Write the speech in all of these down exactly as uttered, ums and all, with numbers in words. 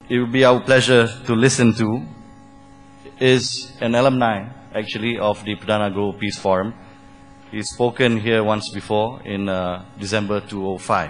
it will be our pleasure to listen to is an alumni, actually, of the Perdana Grow Peace Forum. He's spoken here once before in uh, December two thousand five.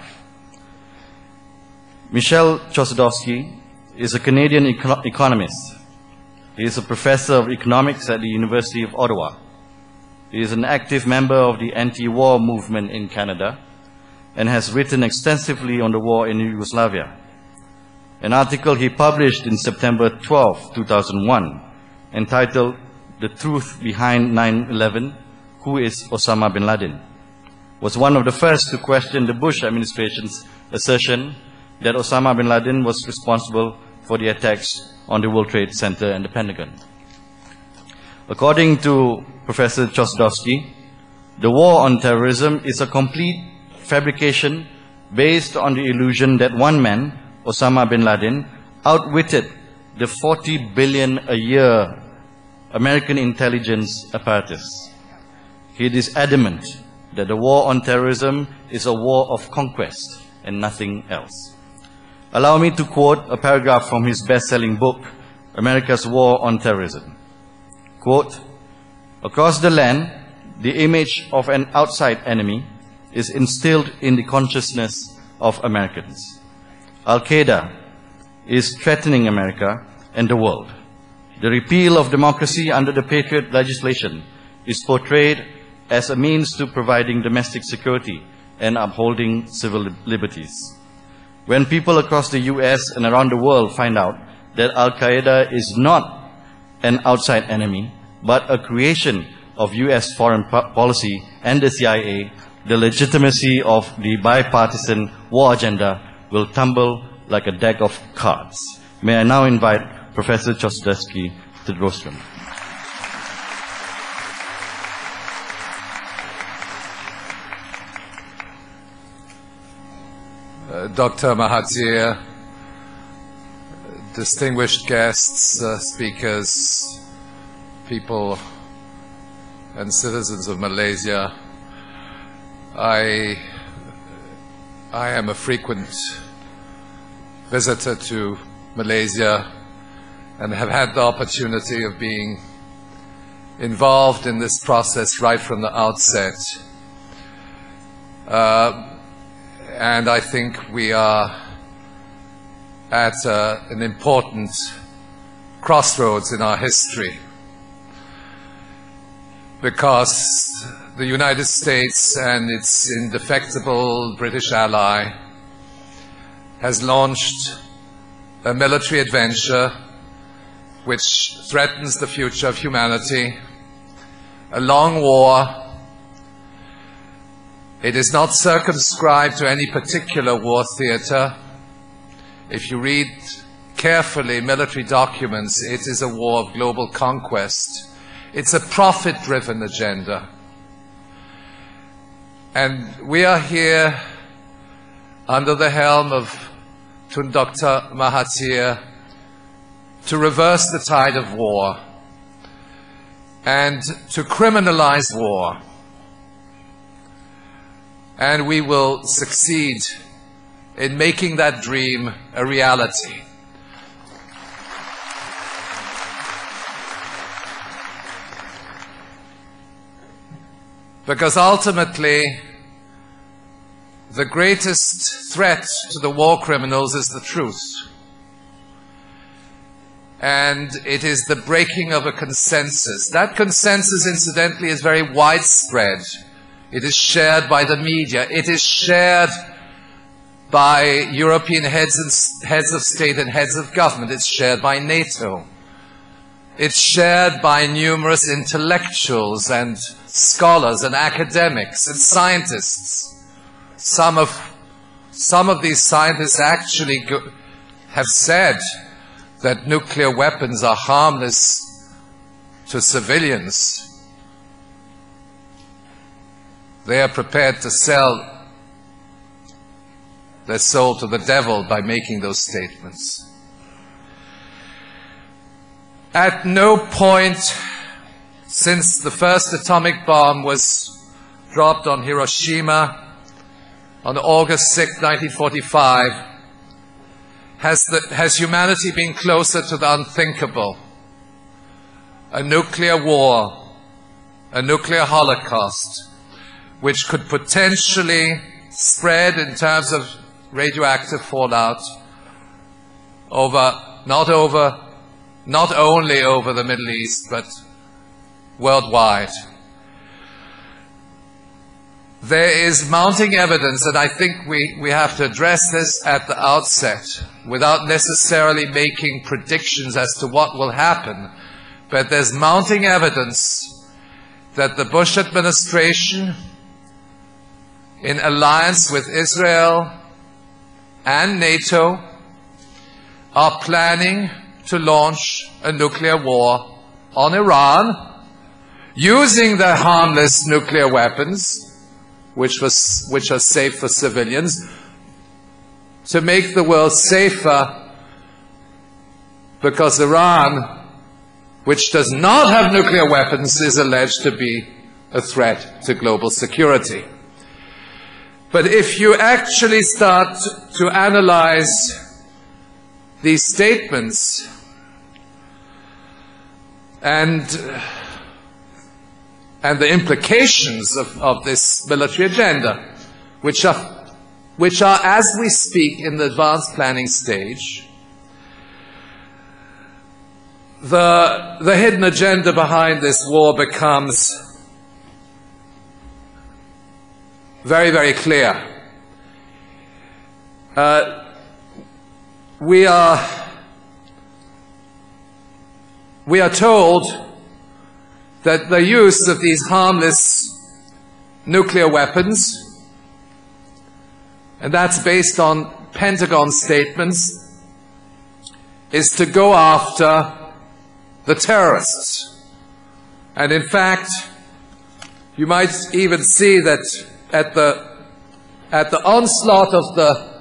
Michel Chossudovsky is a Canadian eco economist. He is a professor of economics at the University of Ottawa. He is an active member of the anti-war movement in Canada and has written extensively on the war in Yugoslavia. An article he published in September twelfth, two thousand one, entitled "The Truth Behind nine eleven, Who is Osama bin Laden?" was one of the first to question the Bush administration's assertion that Osama bin Laden was responsible for the attacks on the World Trade Center and the Pentagon. According to Professor Chossudovsky, the war on terrorism is a complete fabrication based on the illusion that one man, Osama bin Laden, outwitted the forty billion a year American intelligence apparatus. He is adamant that the war on terrorism is a war of conquest and nothing else. Allow me to quote a paragraph from his best-selling book, America's War on Terrorism. Quote, "Across the land, the image of an outside enemy is instilled in the consciousness of Americans. Al-Qaeda is threatening America and the world. The repeal of democracy under the Patriot legislation is portrayed as a means to providing domestic security and upholding civil liberties. When people across the U S and around the world find out that Al-Qaeda is not an outside enemy, but a creation of U S foreign policy and the C I A, the legitimacy of the bipartisan war agenda will tumble like a deck of cards." May I now invite Professor Chossudovsky to the rostrum. Uh, Doctor Mahathir, distinguished guests, uh, speakers, people and citizens of Malaysia, I, I am a frequent visitor to Malaysia and have had the opportunity of being involved in this process right from the outset. Uh, and I think we are at uh, an important crossroads in our history, because the United States and its indefectible British ally has launched a military adventure which threatens the future of humanity, a long war. It is not circumscribed to any particular war theater. If you read carefully military documents, it is a war of global conquest. It's a profit-driven agenda. And we are here under the helm of Tun Doctor Mahathir to reverse the tide of war and to criminalize war. And we will succeed in making that dream a reality. Because ultimately, the greatest threat to the war criminals is the truth. And it is the breaking of a consensus. That consensus, incidentally, is very widespread. It is shared by the media. It is shared by European heads, and, heads of state and heads of government. It's shared by NATO. It's shared by numerous intellectuals and scholars and academics and scientists. Some of, some of these scientists actually go, have said that nuclear weapons are harmless to civilians. They are prepared to sell their soul to the devil by making those statements. At no point since the first atomic bomb was dropped on Hiroshima on August sixth, nineteen forty-five, has, the, has humanity been closer to the unthinkable. A nuclear war, a nuclear holocaust, which could potentially spread in terms of radioactive fallout over, not over, not only over the Middle East, but worldwide. There is mounting evidence, and I think we, we have to address this at the outset, without necessarily making predictions as to what will happen. But there's mounting evidence that the Bush administration, in alliance with Israel and NATO, are planning to launch a nuclear war on Iran, using their harmless nuclear weapons, which, was, which are safe for civilians, to make the world safer, because Iran, which does not have nuclear weapons, is alleged to be a threat to global security. But if you actually start to analyze these statements and, and the implications of, of this military agenda, which are, which are, as we speak, in the advanced planning stage, The, the hidden agenda behind this war becomes very, very clear. Uh, we are, we are told that the use of these harmless nuclear weapons, and that's based on Pentagon statements, is to go after the terrorists. And in fact, you might even see that at the, at the onslaught of the,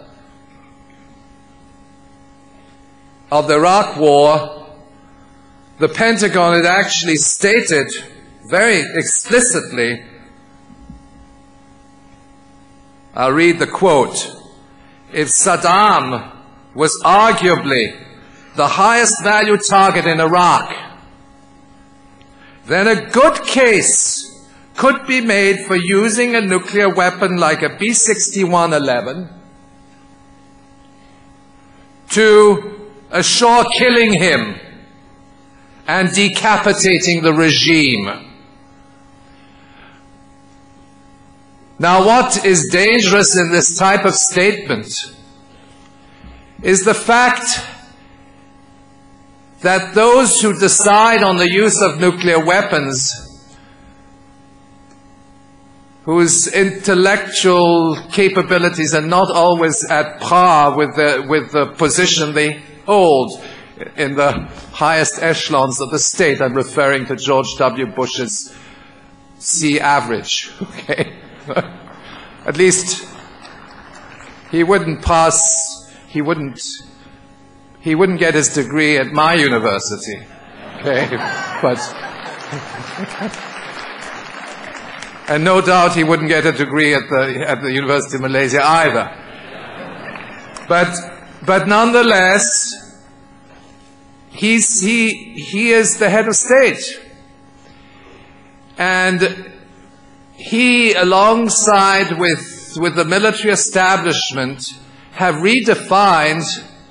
of the Iraq War, the Pentagon had actually stated very explicitly, I'll read the quote, "If Saddam was arguably the highest value target in Iraq, then a good case could be made for using a nuclear weapon like a B sixty-one eleven to assure killing him and decapitating the regime." Now, what is dangerous in this type of statement is the fact that those who decide on the use of nuclear weapons, whose intellectual capabilities are not always at par with the, with the position they hold in the highest echelons of the state. I'm referring to George W. Bush's C average, okay? At least he wouldn't pass, he wouldn't He wouldn't get his degree at my university, okay? But, and no doubt he wouldn't get a degree at the, at the University of Malaysia either. But, but nonetheless, he's, he, he is the head of state. And he, alongside with, with the military establishment, have redefined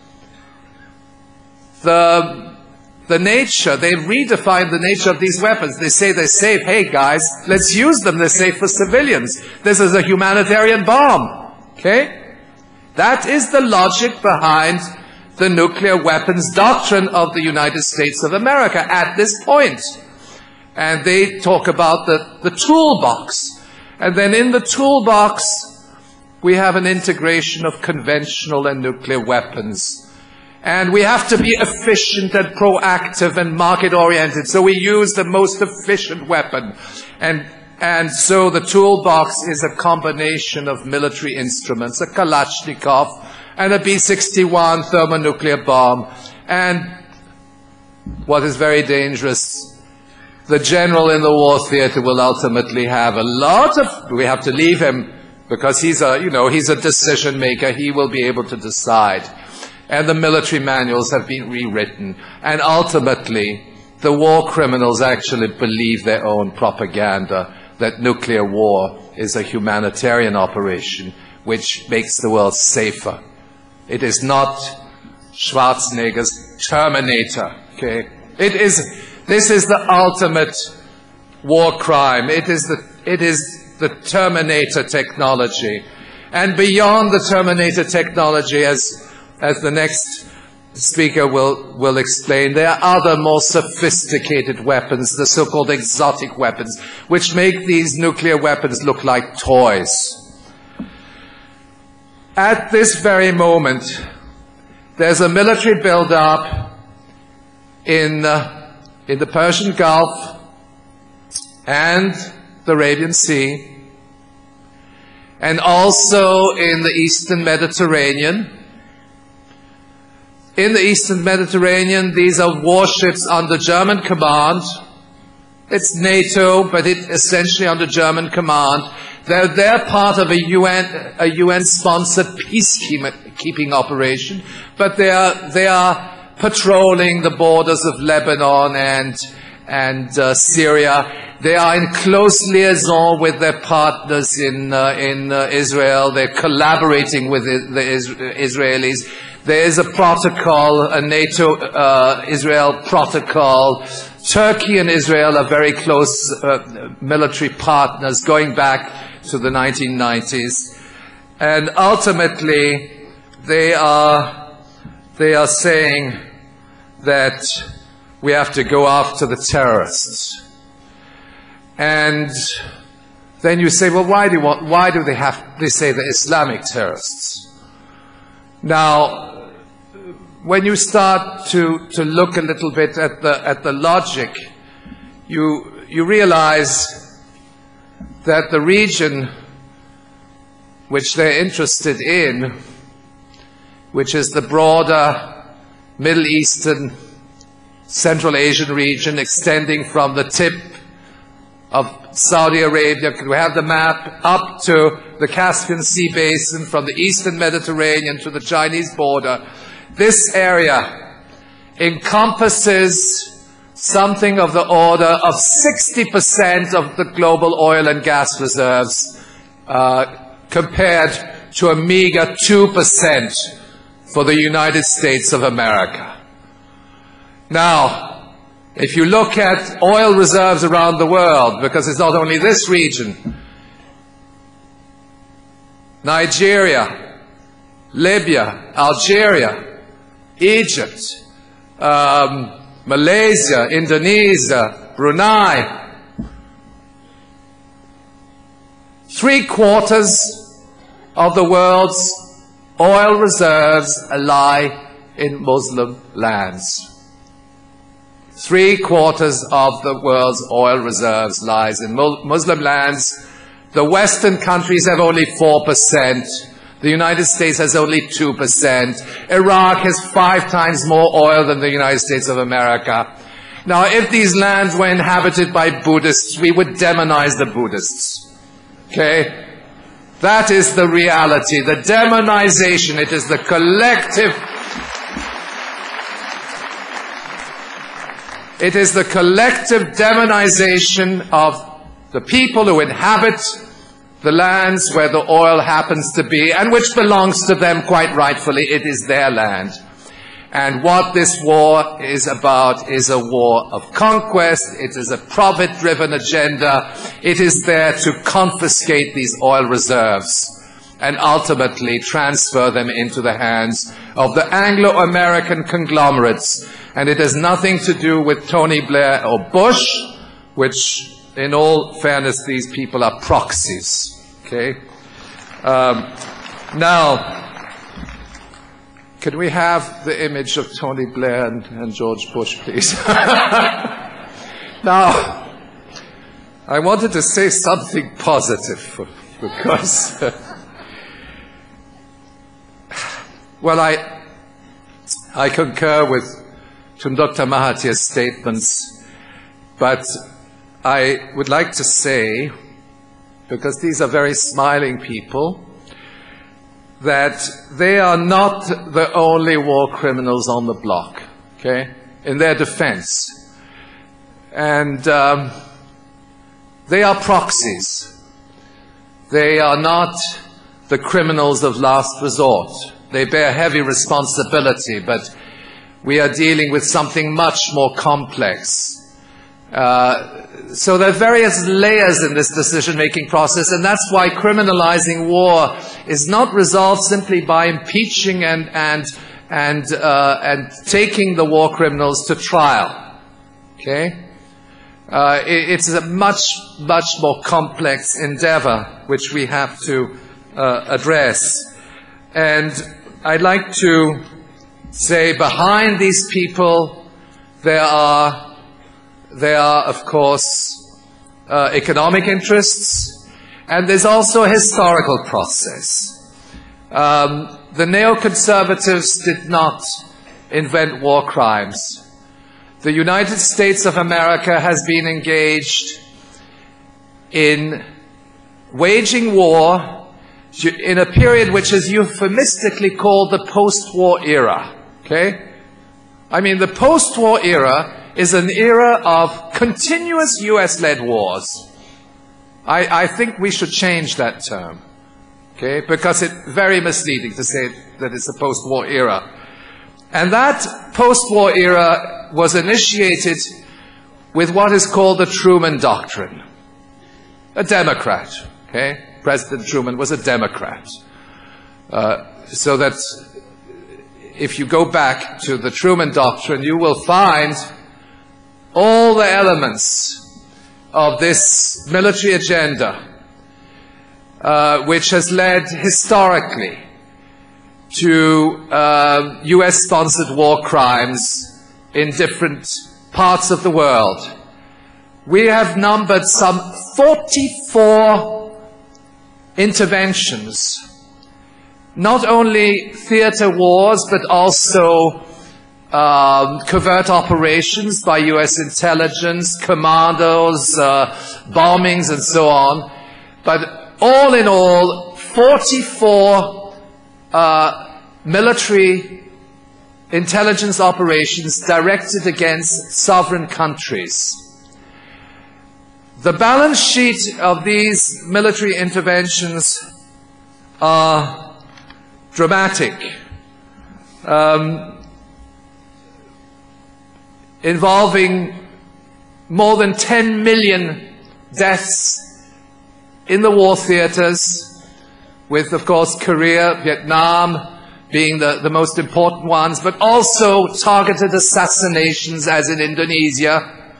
The, the nature, they redefine the nature of these weapons. They say they're safe. Hey guys, let's use them. They're safe for civilians. This is a humanitarian bomb. Okay? That is the logic behind the nuclear weapons doctrine of the United States of America at this point. And they talk about the, the toolbox. And then in the toolbox, we have an integration of conventional and nuclear weapons. And we have to be efficient and proactive and market-oriented. So we use the most efficient weapon. And, and so the toolbox is a combination of military instruments, a Kalashnikov and a B sixty-one thermonuclear bomb. And what is very dangerous, the general in the war theater will ultimately have a lot of, we have to leave him because he's a, you know, he's a decision maker. He will be able to decide. and the military manuals have been rewritten. And ultimately, the war criminals actually believe their own propaganda that nuclear war is a humanitarian operation which makes the world safer. It is not Schwarzenegger's Terminator, okay? It is, this is the ultimate war crime. It is the, it is the Terminator technology. And beyond the Terminator technology, as, as the next speaker will, will explain, there are other more sophisticated weapons, the so-called exotic weapons, which make these nuclear weapons look like toys. At this very moment, there's a military build-up in, uh, in the Persian Gulf and the Arabian Sea, and also in the Eastern Mediterranean. In the Eastern Mediterranean, these are warships under German command. It's NATO, but it's essentially under German command. They're, they're part of a U N, a U N-sponsored peacekeeping operation, but they are, they are patrolling the borders of Lebanon and, and uh, Syria. They are in close liaison with their partners in, uh, in uh, Israel. They're collaborating with the, the is Israelis. There is a protocol, a NATO-Israel uh, protocol. Turkey and Israel are very close uh, military partners going back to the nineteen nineties. And ultimately, they are, they are saying that we have to go after the terrorists. And then you say, well, why do, want, why do they have, they say the Islamic terrorists? Now, when you start to, to look a little bit at the, at the logic, you, you realize that the region which they're interested in, which is the broader Middle Eastern, Central Asian region extending from the tip of Saudi Arabia, we have the map up to the Caspian Sea basin, from the Eastern Mediterranean to the Chinese border. This area encompasses something of the order of sixty percent of the global oil and gas reserves, uh, compared to a meager two percent for the United States of America. Now, if you look at oil reserves around the world, because it's not only this region, Nigeria, Libya, Algeria, Egypt, um, Malaysia, Indonesia, Brunei, three quarters of the world's oil reserves lie in Muslim lands. Three quarters of the world's oil reserves lies in Muslim lands. The Western countries have only four percent. The United States has only two percent. Iraq has five times more oil than the United States of America. Now, if these lands were inhabited by Buddhists, we would demonize the Buddhists. Okay? That is the reality. The demonization, it is the collective... It is the collective demonization of the people who inhabit the lands where the oil happens to be, and which belongs to them quite rightfully. It is their land. And what this war is about is a war of conquest. It is a profit-driven agenda. It is there to confiscate these oil reserves and ultimately transfer them into the hands of the Anglo-American conglomerates. And it has nothing to do with Tony Blair or Bush, which, in all fairness, these people are proxies. Okay? Um, now, can we have the image of Tony Blair and, and George Bush, please? Now, I wanted to say something positive, because... Well, I, I concur with Doctor Mahathir's statements, but I would like to say, because these are very smiling people, that they are not the only war criminals on the block, okay, in their defense. And um, they are proxies. They are not the criminals of last resort. They bear heavy responsibility, but we are dealing with something much more complex. Uh, so there are various layers in this decision-making process, and that's why criminalizing war is not resolved simply by impeaching and, and, and, uh, and taking the war criminals to trial. Okay? Uh, it, it's a much, much more complex endeavor which we have to uh, address. And I'd like to say behind these people there are There are, of course, uh, economic interests, and there's also a historical process. Um, the neoconservatives did not invent war crimes. The United States of America has been engaged in waging war in a period which is euphemistically called the post-war era. Okay? I mean, the post-war era is an era of continuous U S-led wars. I, I think we should change that term, okay, because it's very misleading to say that it's a post-war era. And that post-war era was initiated with what is called the Truman Doctrine. A Democrat, okay? President Truman was a Democrat. Uh, so that if you go back to the Truman Doctrine, you will find all the elements of this military agenda, uh, which has led historically to uh, U S-sponsored war crimes in different parts of the world. We have numbered some forty-four interventions, not only theater wars, but also Um, covert operations by U S intelligence, commandos, uh, bombings, and so on. But all in all, forty-four uh, military intelligence operations directed against sovereign countries. The balance sheet of these military interventions are dramatic. Um, involving more than ten million deaths in the war theaters, with, of course, Korea, Vietnam being the, the most important ones, but also targeted assassinations, as in Indonesia.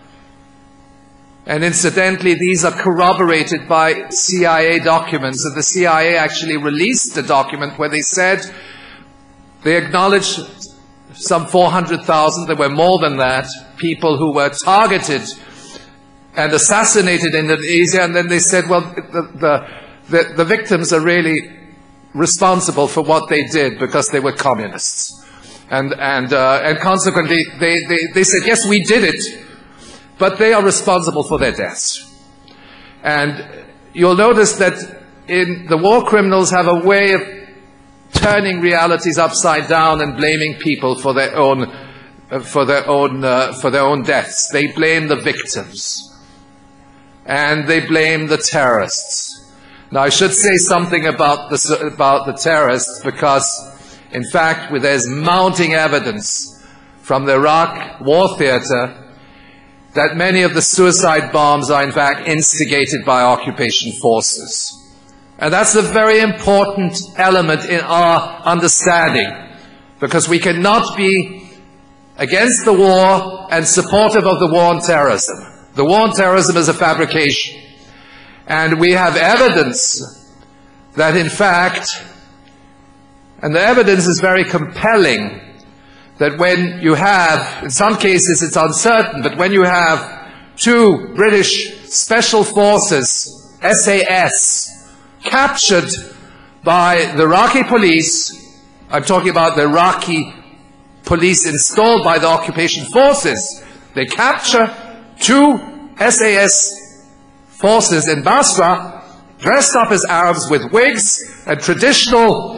And incidentally, these are corroborated by C I A documents, and the C I A actually released a document where they said they acknowledged some four hundred thousand, there were more than that, people who were targeted and assassinated in Indonesia, and then they said, well, the, the, the, the victims are really responsible for what they did because they were communists. And, and, uh, and consequently, they, they, they said, yes, we did it, but they are responsible for their deaths. And you'll notice that in the war criminals have a way of turning realities upside down and blaming people for their own, uh, for their own, uh, for their own deaths. They blame the victims, and they blame the terrorists. Now, I should say something about the about the terrorists, because, in fact, there's mounting evidence from the Iraq war theater that many of the suicide bombs are, in fact, instigated by occupation forces. And that's a very important element in our understanding, because we cannot be against the war and supportive of the war on terrorism. The war on terrorism is a fabrication. And we have evidence that, in fact, and the evidence is very compelling, that when you have, in some cases it's uncertain, but when you have two British special forces, S A S, captured by the Iraqi police, I'm talking about the Iraqi police installed by the occupation forces, they capture two S A S forces in Basra, dressed up as Arabs with wigs and traditional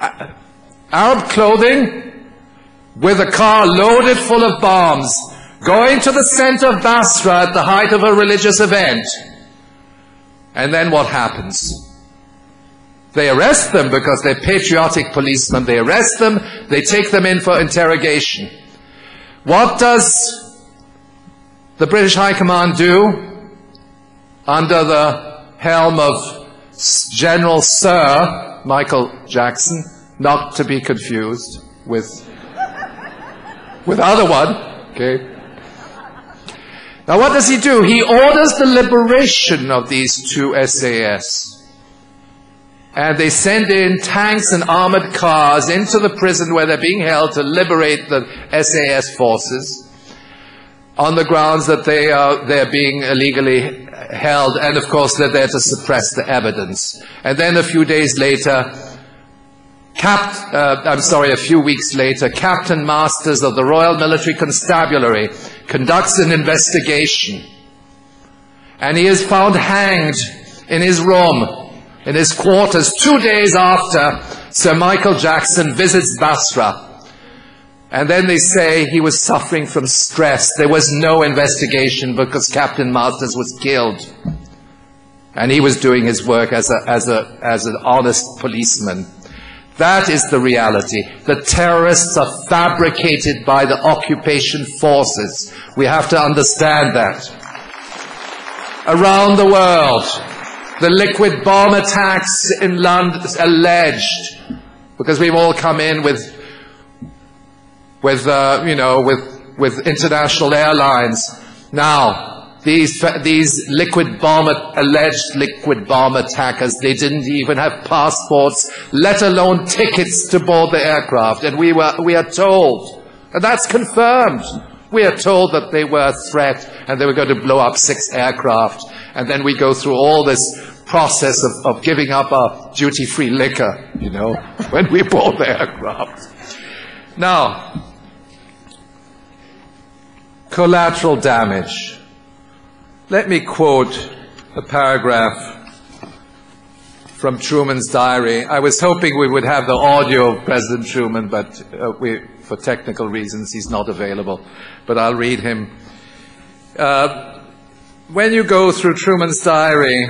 Arab clothing with a car loaded full of bombs, going to the center of Basra at the height of a religious event. And then what happens? They arrest them because they're patriotic policemen. They arrest them, they take them in for interrogation. What does the British High Command do under the helm of General Sir Michael Jackson, not to be confused with, with other one, okay? Now what does he do? He orders the liberation of these two S A S. And they send in tanks and armored cars into the prison where they're being held to liberate the S A S forces on the grounds that they are they're being illegally held, and of course they're there to suppress the evidence. And then a few days later, Cap, uh, I'm sorry, a few weeks later, Captain Masters of the Royal Military Constabulary conducts an investigation, and he is found hanged in his room, in his quarters, two days after Sir Michael Jackson visits Basra. And then they say he was suffering from stress. There was no investigation because Captain Masters was killed. And he was doing his work as, a, as, a, as an honest policeman. That is the reality. The terrorists are fabricated by the occupation forces. We have to understand that. Around the world, the liquid bomb attacks in London alleged, because we've all come in with, with uh, you know, with, with international airlines. Now, these, these liquid bomb, alleged liquid bomb attackers, they didn't even have passports, let alone tickets to board the aircraft. And we were, we are told, and that's confirmed, we are told that they were a threat and they were going to blow up six aircraft. And then we go through all this process of, of giving up our duty-free liquor, you know, when we board the aircraft. Now, collateral damage. Let me quote a paragraph from Truman's diary. I was hoping we would have the audio of President Truman, but uh, we, for technical reasons, he's not available. But I'll read him. Uh, when you go through Truman's diary,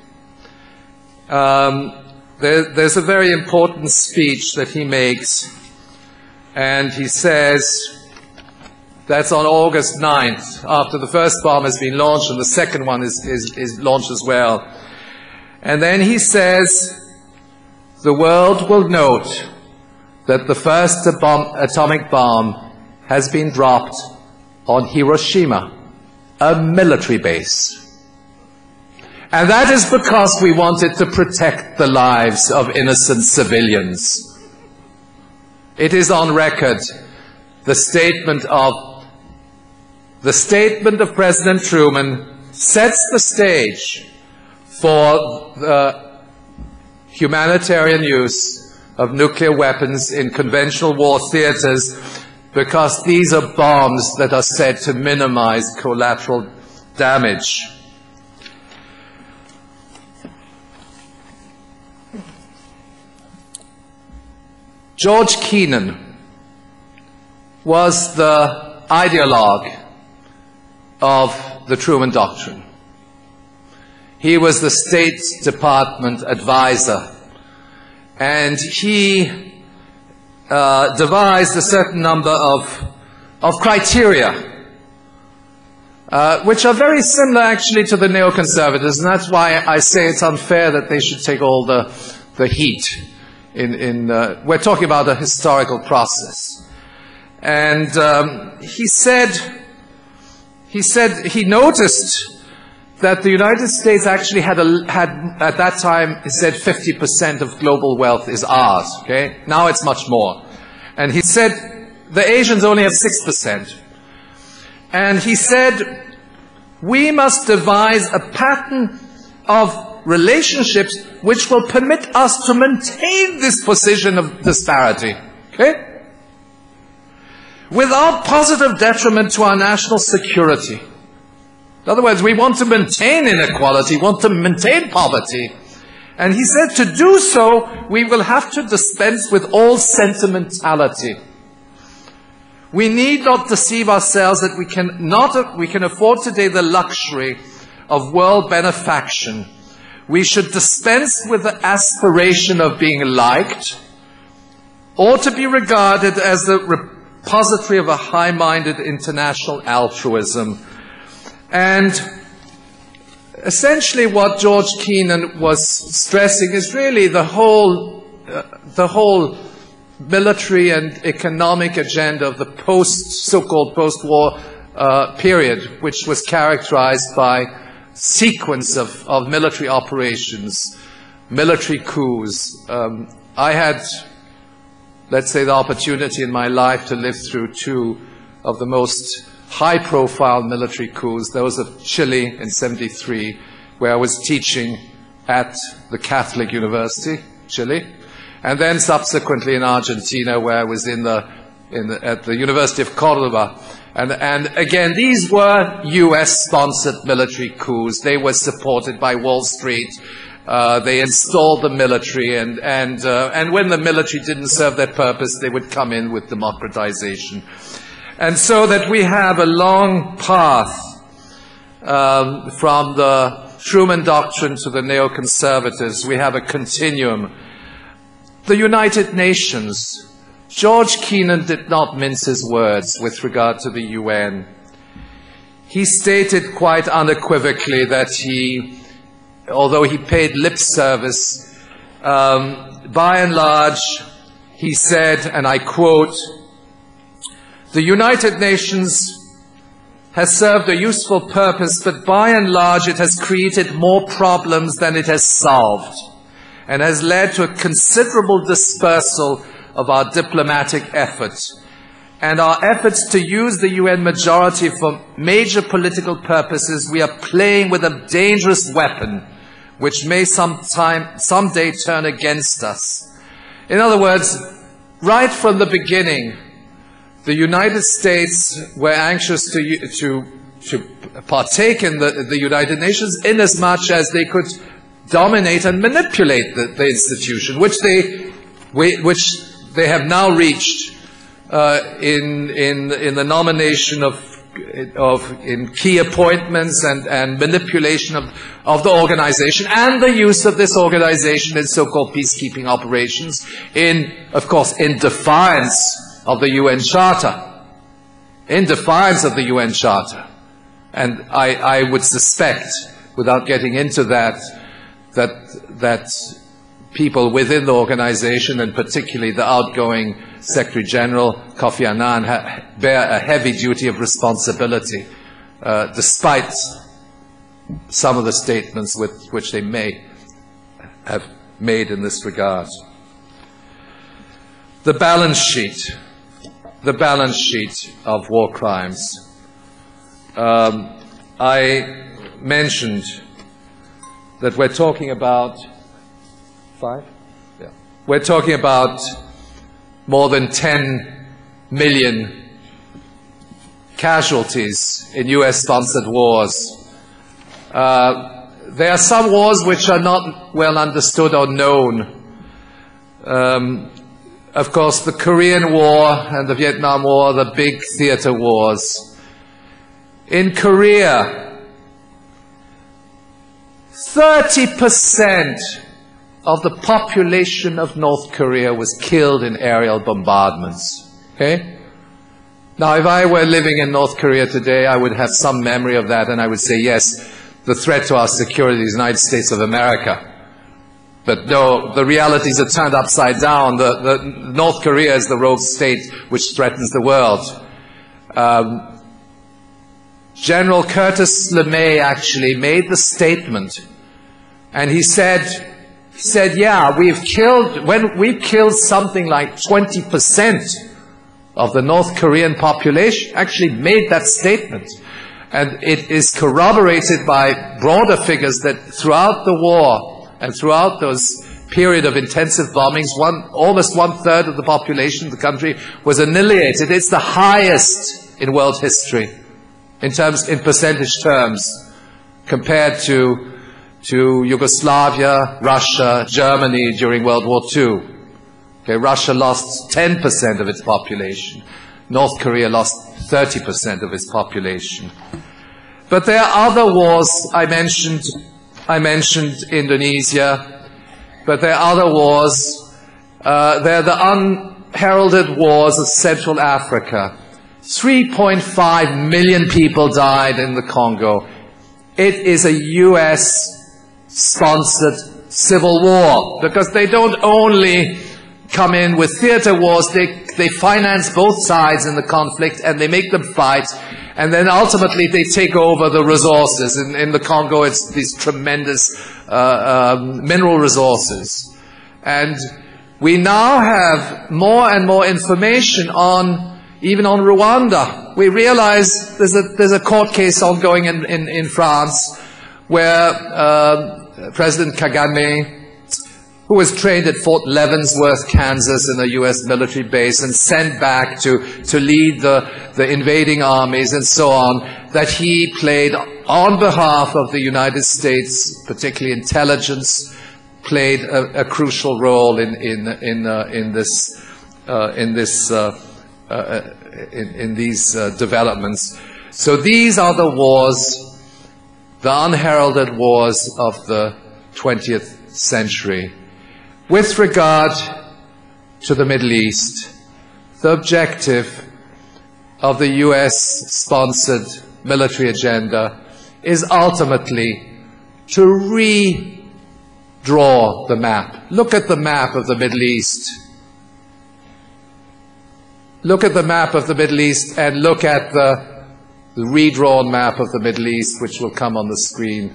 um, there, there's a very important speech that he makes, and he says, that's on August ninth, after the first bomb has been launched and the second one is, is, is launched as well. And then he says, the world will note that the first bomb, atomic bomb has been dropped on Hiroshima, a military base. And that is because we wanted to protect the lives of innocent civilians. It is on record, the statement of The statement of President Truman sets the stage for the humanitarian use of nuclear weapons in conventional war theaters, because these are bombs that are said to minimize collateral damage. George Kennan was the ideologue of the Truman Doctrine. He was the State Department advisor, and he uh, devised a certain number of, of criteria, uh, which are very similar actually to the neoconservatives, and that's why I say it's unfair that they should take all the, the heat. In, in, uh, we're talking about a historical process. And um, he said, He said he noticed that the United States actually had, a, had at that time, he said fifty percent of global wealth is ours, okay? Now it's much more. And he said the Asians only have six percent. And he said, we must devise a pattern of relationships which will permit us to maintain this position of disparity, okay? Without positive detriment to our national security. In other words, we want to maintain inequality, want to maintain poverty. And he said, to do so, we will have to dispense with all sentimentality. We need not deceive ourselves that we can, not, we can afford today the luxury of world benefaction. We should dispense with the aspiration of being liked, or to be regarded as the repository of a high-minded international altruism. And essentially what George Kennan was stressing is really the whole, uh, the whole military and economic agenda of the post, so-called post-war uh, period, which was characterized by sequence of, of military operations, military coups. Um, I had, let's say, the opportunity in my life to live through two of the most high-profile military coups, those of Chile in seventy-three, where I was teaching at the Catholic University, Chile, and then subsequently in Argentina, where I was in the, in the, at the University of Cordoba. And, and again, these were U S-sponsored military coups. They were supported by Wall Street. Uh, they installed the military, and, and, uh, and when the military didn't serve their purpose, they would come in with democratization. And so that we have a long path um, from the Truman Doctrine to the neoconservatives. We have a continuum. The United Nations. George Kennan did not mince his words with regard to the U N. He stated quite unequivocally that he, although he paid lip service, um, by and large, he said, and I quote, "The United Nations has served a useful purpose, but by and large it has created more problems than it has solved, and has led to a considerable dispersal of our diplomatic efforts. And our efforts to use the U N majority for major political purposes, we are playing with a dangerous weapon, which may sometime, someday turn against us." In other words, right from the beginning, the United States were anxious to, to, to partake in the, the United Nations inasmuch as they could dominate and manipulate the, the institution, which they, which they have now reached uh, in, in, in the nomination of, of in key appointments and, and manipulation of, of the organization, and the use of this organization in so-called peacekeeping operations, in, of course, in defiance of the U N Charter. In defiance of the U N Charter. And I, I would suspect, without getting into that, that, that people within the organization, and particularly the outgoing Secretary General, Kofi Annan, ha bear a heavy duty of responsibility, uh, despite some of the statements with which they may have made in this regard. The balance sheet. The balance sheet of war crimes. Um, I mentioned that we're talking about five? Yeah. We're talking about more than ten million casualties in U S-sponsored wars. Uh, there are some wars which are not well understood or known. Um, of course, the Korean War and the Vietnam War, the big theater wars. In Korea, thirty percent of the population of North Korea was killed in aerial bombardments. Okay? Now, if I were living in North Korea today, I would have some memory of that, and I would say, yes, the threat to our security is the United States of America. But no, the realities are turned upside down. The, the North Korea is the rogue state which threatens the world. Um, General Curtis LeMay actually made the statement, and he said, he said, yeah, we've killed, when we've killed something like twenty percent of the North Korean population, actually made that statement. And it is corroborated by broader figures that throughout the war and throughout those period of intensive bombings, one, almost one-third of the population of the country was annihilated. It's the highest in world history in terms, in percentage terms, compared to to Yugoslavia, Russia, Germany during World War Two. Okay, Russia lost ten percent of its population. North Korea lost thirty percent of its population. But there are other wars. I mentioned, I mentioned Indonesia, but there are other wars. Uh, there are the unheralded wars of Central Africa. three point five million people died in the Congo. It is a U S-sponsored civil war, because they don't only come in with theater wars, they, they finance both sides in the conflict and they make them fight, and then ultimately they take over the resources. In, in the Congo, it's these tremendous uh, um, mineral resources. And we now have more and more information on, even on Rwanda. We realize there's a, there's a court case ongoing in, in, in France where uh, President Kagame, who was trained at Fort Leavenworth, Kansas, in a U S military base and sent back to, to lead the, the invading armies and so on, that he played on behalf of the United States, particularly intelligence, played a, a crucial role in, in, in, uh, in this, uh, in this, uh, uh, in, in these uh, developments. So these are the wars, the unheralded wars of the twentieth century. With regard to the Middle East, the objective of the U S-sponsored military agenda is ultimately to redraw the map. Look at the map of the Middle East. Look at the map of the Middle East and look at the, the redrawn map of the Middle East, which will come on the screen.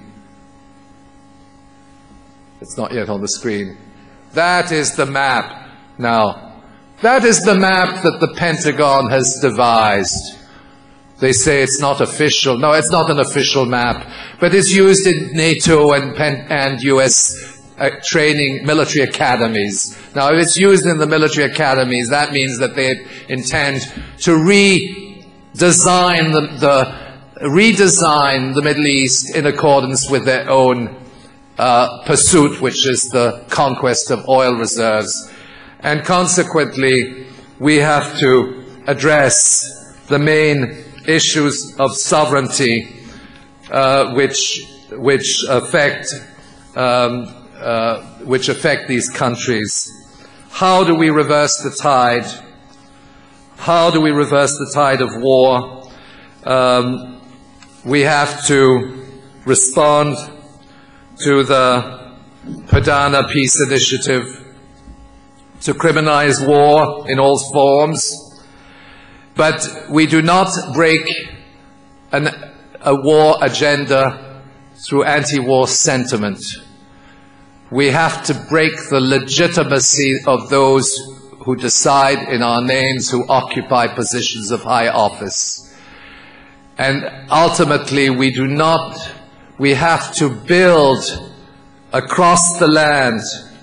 It's not yet on the screen. That is the map now. That is the map that the Pentagon has devised. They say it's not official. No, it's not an official map, but it's used in NATO and, and U S uh, training military academies. Now, if it's used in the military academies, that means that they intend to redesign the, the, redesign the Middle East in accordance with their own Uh, pursuit, which is the conquest of oil reserves. And consequently, we have to address the main issues of sovereignty uh, which, which, affect, um, uh, which affect these countries. How do we reverse the tide? How do we reverse the tide of war? Um, we have to respond to the Perdana Peace Initiative, to criminalize war in all forms, but we do not break an, a war agenda through anti-war sentiment. We have to break the legitimacy of those who decide in our names, who occupy positions of high office. And ultimately, we do not We have to build across the land.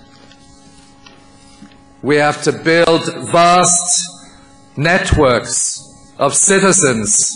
We have to build vast networks of citizens.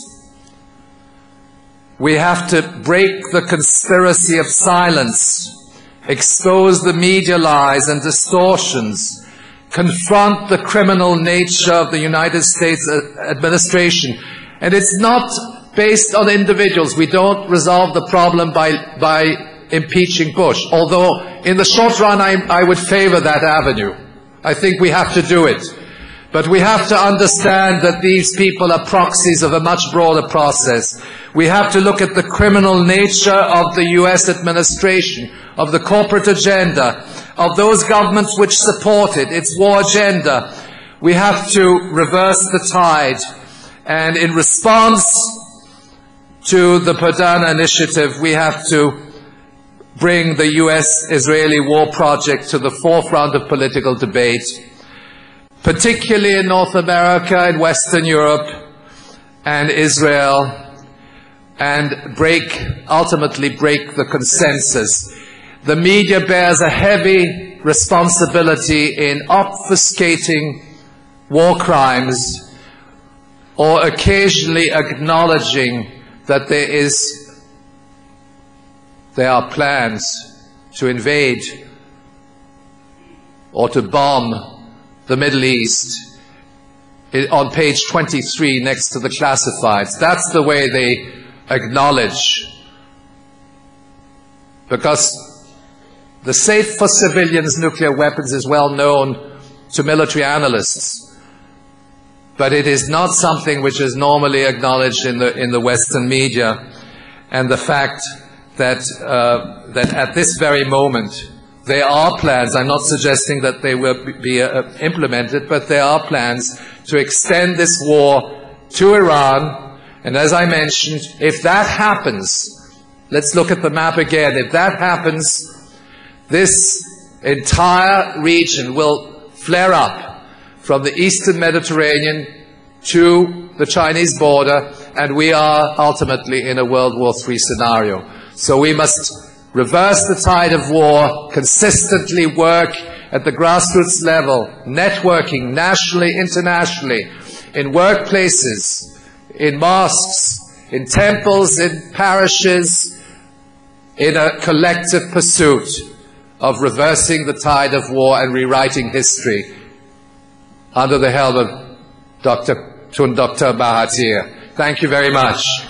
We have to break the conspiracy of silence, expose the media lies and distortions, confront the criminal nature of the United States administration. And it's not based on individuals. We don't resolve the problem by, by impeaching Bush, although in the short run I, I would favor that avenue. I think we have to do it. But we have to understand that these people are proxies of a much broader process. We have to look at the criminal nature of the U S administration, of the corporate agenda, of those governments which support it, its war agenda. We have to reverse the tide. And in response to the Perdana Initiative, we have to bring the U S-Israeli war project to the forefront of political debate, particularly in North America, in Western Europe, and Israel, and break, ultimately break the consensus. The media bears a heavy responsibility in obfuscating war crimes or occasionally acknowledging that there is there are plans to invade or to bomb the Middle East, on page twenty-three next to the classifieds. That's the way they acknowledge. Because the safe for civilians nuclear weapons is well known to military analysts, but it is not something which is normally acknowledged in the, in the Western media. And the fact that, uh, that at this very moment there are plans, I'm not suggesting that they will be uh, implemented, but there are plans to extend this war to Iran. And as I mentioned, if that happens, let's look at the map again, if that happens, this entire region will flare up from the eastern Mediterranean to the Chinese border, and we are ultimately in a World War Three scenario. So we must reverse the tide of war, consistently work at the grassroots level, networking nationally, internationally, in workplaces, in mosques, in temples, in parishes, in a collective pursuit of reversing the tide of war and rewriting history under the helm of Doctor Tun Doctor Mahathir. Thank you very much.